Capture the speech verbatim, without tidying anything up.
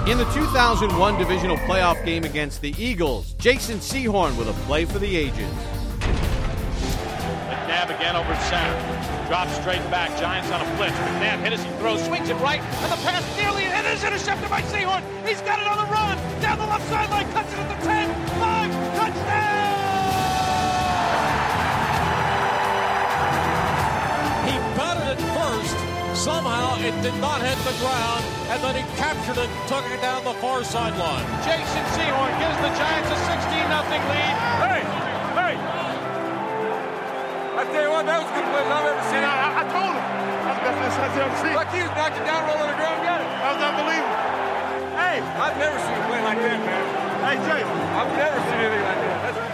In the two thousand one divisional playoff game against the Eagles, Jason Sehorn with a play for the ages. McNabb again over center. Drops straight back. Giants on a blitz. McNabb hit as he throws, swings it right, and the pass nearly and it is intercepted by Sehorn. He's got it on the run. Down the left sideline, cuts it at the ten. Five, touchdown! He batted it first. Somehow it did not hit the ground, and then he captured it, took it down the far sideline. Jason Sehorn gives the Giants a sixteen nothing lead. Hey, hey! I tell you what, that was good play I've ever seen. I, I told him. That's the best play I've ever seen. Like he was knocking down, roll on the ground, got it. That was unbelievable. Hey, I've never seen a play like that, man. Hey, Jay. I've never seen anything like that. That's